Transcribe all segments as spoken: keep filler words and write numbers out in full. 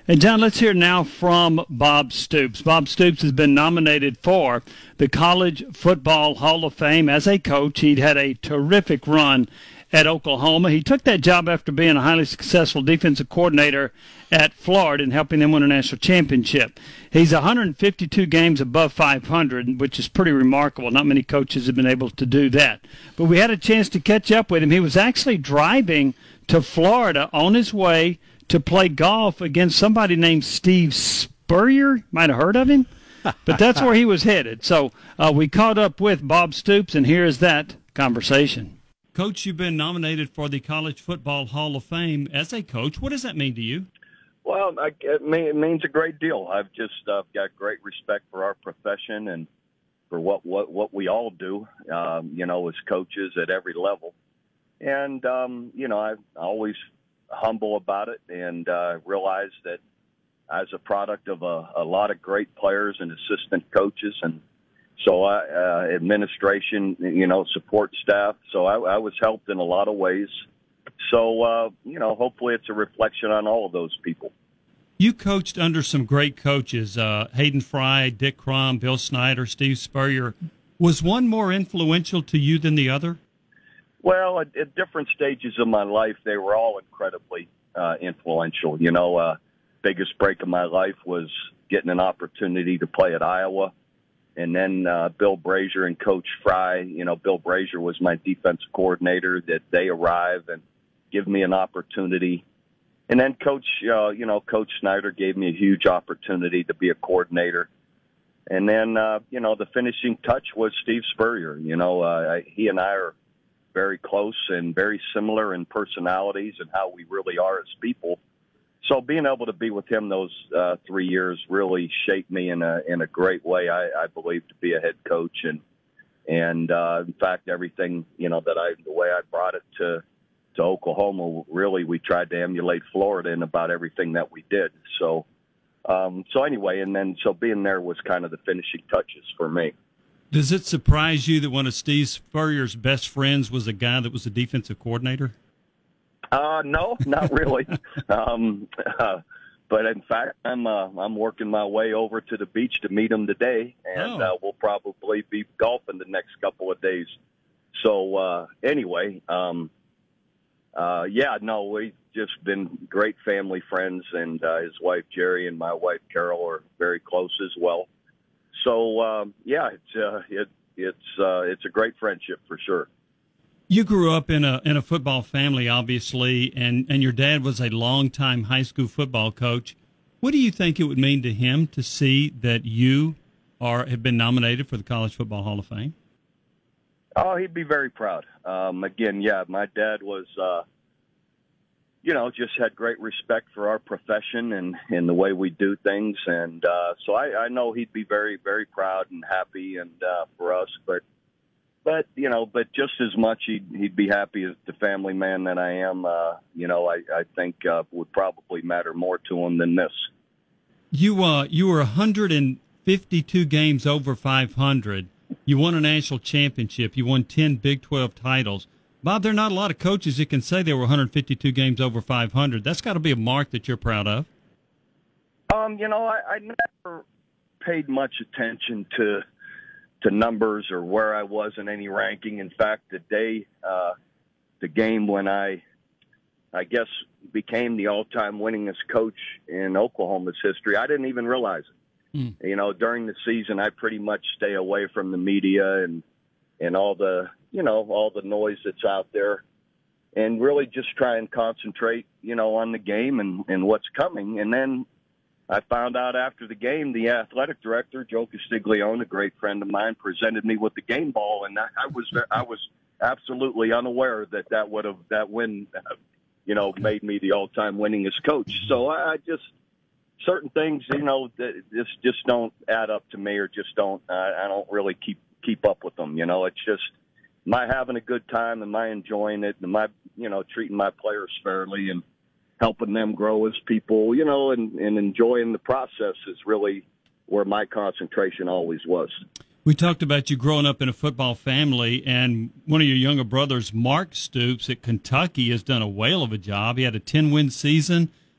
And John, let's hear now from Bob Stoops. Bob Stoops has been nominated for the College Football Hall of Fame as a coach. He'd had a terrific run at Oklahoma. He took that job after being a highly successful defensive coordinator at Florida and helping them win a national championship. He's one hundred fifty-two games above five hundred, which is pretty remarkable. Not many coaches have been able to do that. But we had a chance to catch up with him. He was actually driving to Florida on his way to play golf against somebody named Steve Spurrier. Might have heard of him, but that's where he was headed. So uh, we caught up with Bob Stoops, and here is that conversation. Coach, you've been nominated for the College Football Hall of Fame as a coach. What does that mean to you? Well, I, it, mean, it means a great deal. I've just uh, got great respect for our profession and for what, what, what we all do, um, you know, as coaches at every level. And, um, you know, I'm always humble about it and uh, realize that as a product of a, a lot of great players and assistant coaches and so I, uh, administration, you know, support staff. So I, I was helped in a lot of ways. So, uh, you know, hopefully it's a reflection on all of those people. You coached under some great coaches, uh, Hayden Fry, Dick Crum, Bill Snyder, Steve Spurrier. Was one more influential to you than the other? Well, at, at different stages of my life, they were all incredibly uh, influential. You know, uh, biggest break of my life was getting an opportunity to play at Iowa. And then uh, Bill Brazier and Coach Fry, you know, Bill Brazier was my defensive coordinator, that they arrive and give me an opportunity. And then Coach, uh, you know, Coach Snyder gave me a huge opportunity to be a coordinator. And then, uh, you know, the finishing touch was Steve Spurrier. You know, uh, he and I are very close and very similar in personalities and how we really are as people. So being able to be with him those uh, three years really shaped me in a in a great way, I, I believe, to be a head coach. And and uh, in fact, everything, you know, that I the way I brought it to to Oklahoma, really, we tried to emulate Florida in about everything that we did. So um, so anyway, and then so being there was kind of the finishing touches for me. Does it surprise you that one of Steve Spurrier's best friends was a guy that was a defensive coordinator? Uh, no, not really. um, uh, but in fact, I'm uh, I'm working my way over to the beach to meet him today, and oh. uh, we'll probably be golfing the next couple of days. So uh, anyway, um, uh, yeah, no, we've just been great family friends, and uh, his wife Jerry and my wife Carol are very close as well. So um, yeah, it's uh, it it's uh, it's a great friendship for sure. You grew up in a in a football family, obviously, and, and your dad was a longtime high school football coach. What do you think it would mean to him to see that you are have been nominated for the College Football Hall of Fame? Oh, he'd be very proud. Um, again, yeah, my dad was, uh, you know, just had great respect for our profession and, and the way we do things. And uh, so I, I know he'd be very, very proud and happy and uh, for us. But But, you know, but just as much he'd, he'd be happy as the family man that I am, uh, you know, I, I think uh, would probably matter more to him than this. You uh, you were one hundred fifty-two games over five hundred. You won a national championship. You won ten Big twelve titles. Bob, there are not a lot of coaches that can say they were one hundred fifty-two games over five hundred. That's got to be a mark that you're proud of. Um, you know, I, I never paid much attention to – to numbers or where I was in any ranking. In fact, the day, uh, the game when I, I guess, became the all-time winningest coach in Oklahoma's history, I didn't even realize it. Mm. You know, during the season, I pretty much stay away from the media and, and all the, you know, all the noise that's out there and really just try and concentrate, you know, on the game and, and what's coming. And then I found out after the game, the athletic director, Joe Castiglione, a great friend of mine, presented me with the game ball, and I was I was absolutely unaware that that would have that win, you know, made me the all-time winningest coach. So I just certain things, you know, that just just don't add up to me, or just don't I, I don't really keep keep up with them. You know, it's just, am I having a good time? Am I enjoying it? Am I, you know, treating my players fairly and helping them grow as people, you know, and, and enjoying the process is really where my concentration always was. We talked about you growing up in a football family, and one of your younger brothers, Mark Stoops, at Kentucky, has done a whale of a job. He had a ten-win season,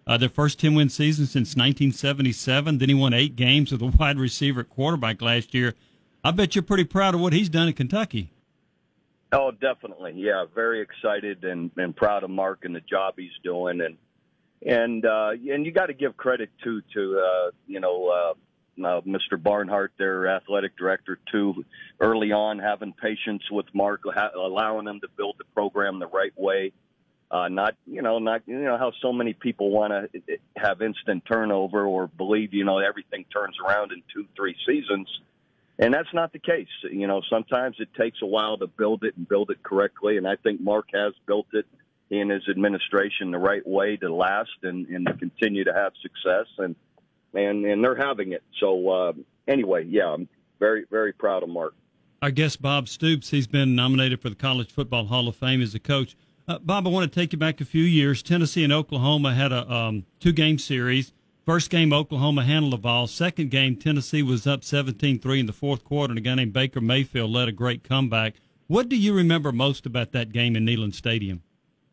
Uh, their first ten-win season since nineteen seventy-seven. Then he won eight games with a wide receiver at quarterback last year. I bet you're pretty proud of what he's done in Kentucky. Oh, definitely. Yeah, very excited and, and proud of Mark and the job he's doing. And and uh, and you got to give credit too to uh, you know uh, uh, Mister Barnhart, their athletic director, too. Early on, having patience with Mark, ha- allowing him to build the program the right way. Uh, not you know not you know how so many people want to have instant turnover or believe you know everything turns around in two three seasons. And that's not the case. You know, sometimes it takes a while to build it and build it correctly. And I think Mark has built it in his administration the right way to last and, and to continue to have success. And, and, and they're having it. So uh, anyway, yeah, I'm very, very proud of Mark. Our guest, Bob Stoops, he's been nominated for the College Football Hall of Fame as a coach. Uh, Bob, I want to take you back a few years. Tennessee and Oklahoma had a um, two-game series. First game, Oklahoma handled the ball. Second game, Tennessee was up seventeen three in the fourth quarter, and a guy named Baker Mayfield led a great comeback. What do you remember most about that game in Neyland Stadium?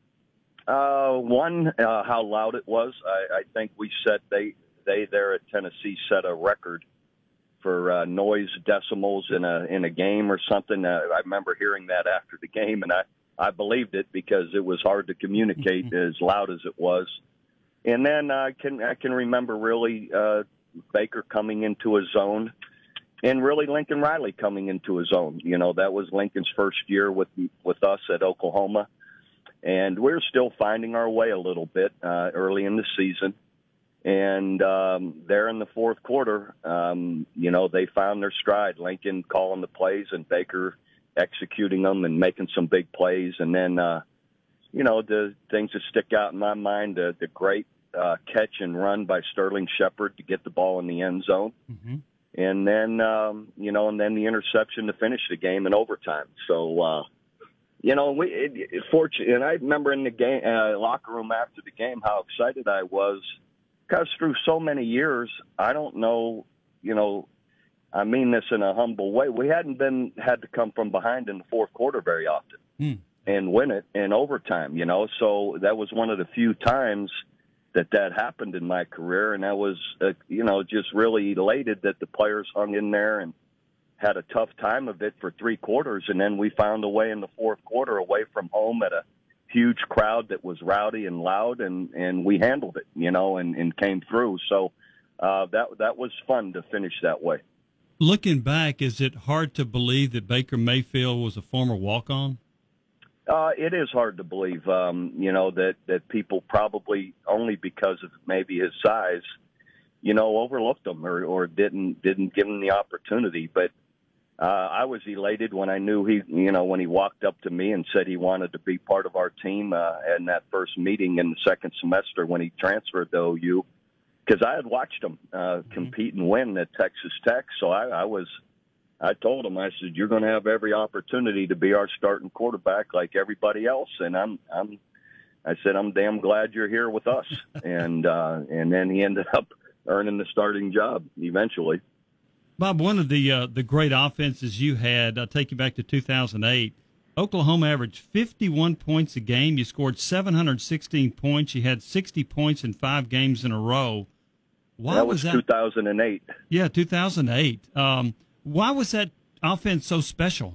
Uh, one, uh, how loud it was. I, I think we set they they there at Tennessee set a record for uh, noise decimals in a in a game or something. Uh, I remember hearing that after the game, and I, I believed it because it was hard to communicate as loud as it was. And then I can I can remember really uh, Baker coming into his own, and really Lincoln Riley coming into his own. You know, that was Lincoln's first year with with us at Oklahoma, and we're still finding our way a little bit uh, early in the season. And um, there in the fourth quarter, um, you know, they found their stride. Lincoln calling the plays and Baker executing them and making some big plays, and then. Uh, You know, the things that stick out in my mind, the, the great uh, catch and run by Sterling Shepard to get the ball in the end zone. Mm-hmm. And then, um, you know, and then the interception to finish the game in overtime. So, uh, you know, we it, it, fortunate, and I remember in the game uh, locker room after the game how excited I was because through so many years, I don't know, you know, I mean this in a humble way. We hadn't been had to come from behind in the fourth quarter very often. Mm. And win it in overtime, you know. So that was one of the few times that that happened in my career, and I was, uh, you know, just really elated that the players hung in there and had a tough time of it for three quarters, and then we found a way in the fourth quarter away from home at a huge crowd that was rowdy and loud, and, and we handled it, you know, and, and came through. So uh, that that was fun to finish that way. Looking back, is it hard to believe that Baker Mayfield was a former walk-on? Uh, it is hard to believe, um, you know, that, that people probably only because of maybe his size, you know, overlooked him or, or didn't didn't give him the opportunity. But uh, I was elated when I knew he, you know, when he walked up to me and said he wanted to be part of our team uh, in that first meeting in the second semester when he transferred to O U, because I had watched him uh, mm-hmm. compete and win at Texas Tech. So I, I was. I told him, I said, you're going to have every opportunity to be our starting quarterback like everybody else. And I'm, I'm, I said, I'm damn glad you're here with us. and, uh, and then he ended up earning the starting job eventually. Bob, one of the, uh, the great offenses you had, I'll take you back to two thousand eight. Oklahoma averaged fifty-one points a game. You scored seven hundred sixteen points. You had sixty points in five games in a row. Why that was, was that? two thousand eight. Yeah, two thousand eight. Um, Why was that offense so special?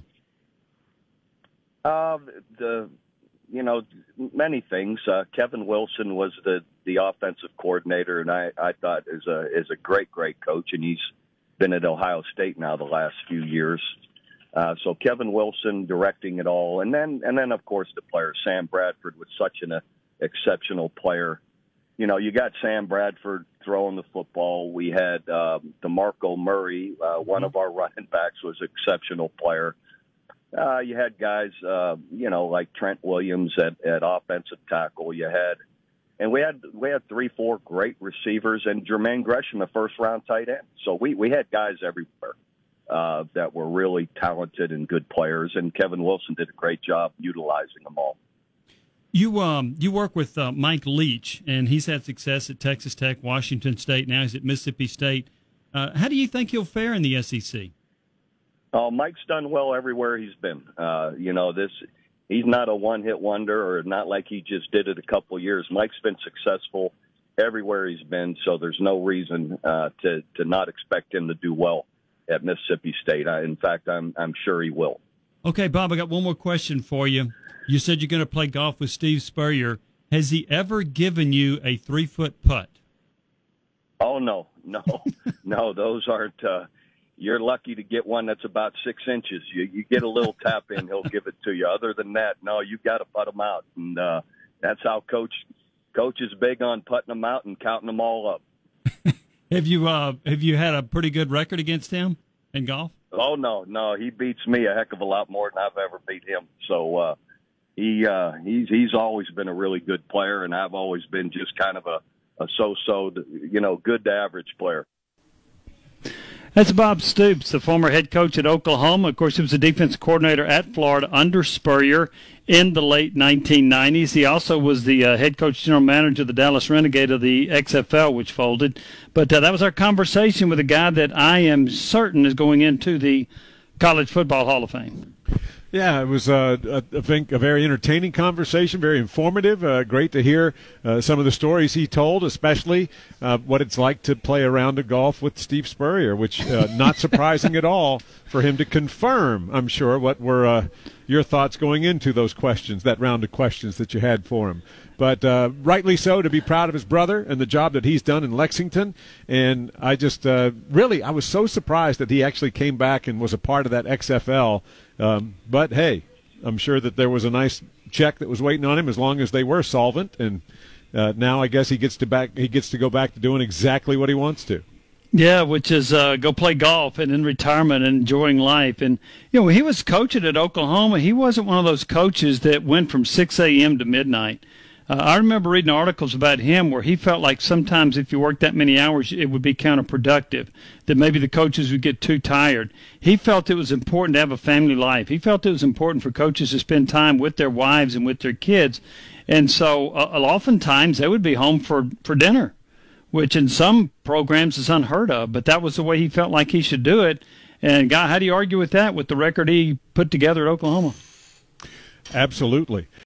Uh, the, you know, many things. Uh, Kevin Wilson was the, the offensive coordinator, and I, I thought is a is a great, great coach, and he's been at Ohio State now the last few years. Uh, so Kevin Wilson directing it all, and then and then of course the players. Sam Bradford was such an uh, exceptional player. You know, you got Sam Bradford throwing the football. We had uh, DeMarco Murray, uh, one of our running backs, was an exceptional player. Uh, you had guys, uh, you know, like Trent Williams at, at offensive tackle. You had, and we had we had three, four great receivers, and Jermaine Gresham, a first-round tight end. So we we had guys everywhere uh, that were really talented and good players, and Kevin Wilson did a great job utilizing them all. You um you work with uh, Mike Leach, and he's had success at Texas Tech, Washington State. Now he's at Mississippi State. Uh, how do you think he'll fare in the S E C? Oh, Mike's done well everywhere he's been. Uh, you know, this he's not a one-hit wonder, or not like he just did it a couple years. Mike's been successful everywhere he's been, so there's no reason uh, to to not expect him to do well at Mississippi State. I, in fact, I'm I'm sure he will. Okay, Bob, I got one more question for you. You said you're going to play golf with Steve Spurrier. Has he ever given you a three-foot putt? Oh, no, no, no, those aren't uh, – you're lucky to get one that's about six inches. You, you get a little tap in, he'll give it to you. Other than that, no, you got to putt them out. And uh, that's how Coach Coach is big on putting them out and counting them all up. Have you uh, have you had a pretty good record against him in golf? Oh, no, no, he beats me a heck of a lot more than I've ever beat him. So uh, he uh, he's he's always been a really good player, and I've always been just kind of a, a so-so, you know, good to average player. That's Bob Stoops, the former head coach at Oklahoma. Of course, he was a defense coordinator at Florida under Spurrier in the late nineteen nineties. He also was the uh, head coach general manager of the Dallas Renegade of the X F L, which folded. But uh, that was our conversation with a guy that I am certain is going into the College Football Hall of Fame. Yeah, it was, uh, I think, a very entertaining conversation, very informative. Uh, great to hear uh, some of the stories he told, especially uh, what it's like to play a round of golf with Steve Spurrier, which uh, not surprising at all for him to confirm, I'm sure, what were uh, your thoughts going into those questions, that round of questions that you had for him. But uh, rightly so, to be proud of his brother and the job that he's done in Lexington. And I just uh, really, I was so surprised that he actually came back and was a part of that X F L. Um, but, hey, I'm sure that there was a nice check that was waiting on him as long as they were solvent. And uh, now I guess he gets to back he gets to go back to doing exactly what he wants to. Yeah, which is uh, go play golf and in retirement and enjoying life. And, you know, when he was coaching at Oklahoma, he wasn't one of those coaches that went from six a.m. to midnight. Uh, I remember reading articles about him where he felt like sometimes if you worked that many hours, it would be counterproductive, that maybe the coaches would get too tired. He felt it was important to have a family life. He felt it was important for coaches to spend time with their wives and with their kids. And so uh, oftentimes they would be home for, for dinner, which in some programs is unheard of, but that was the way he felt like he should do it. And, Guy, how do you argue with that with the record he put together at Oklahoma? Absolutely.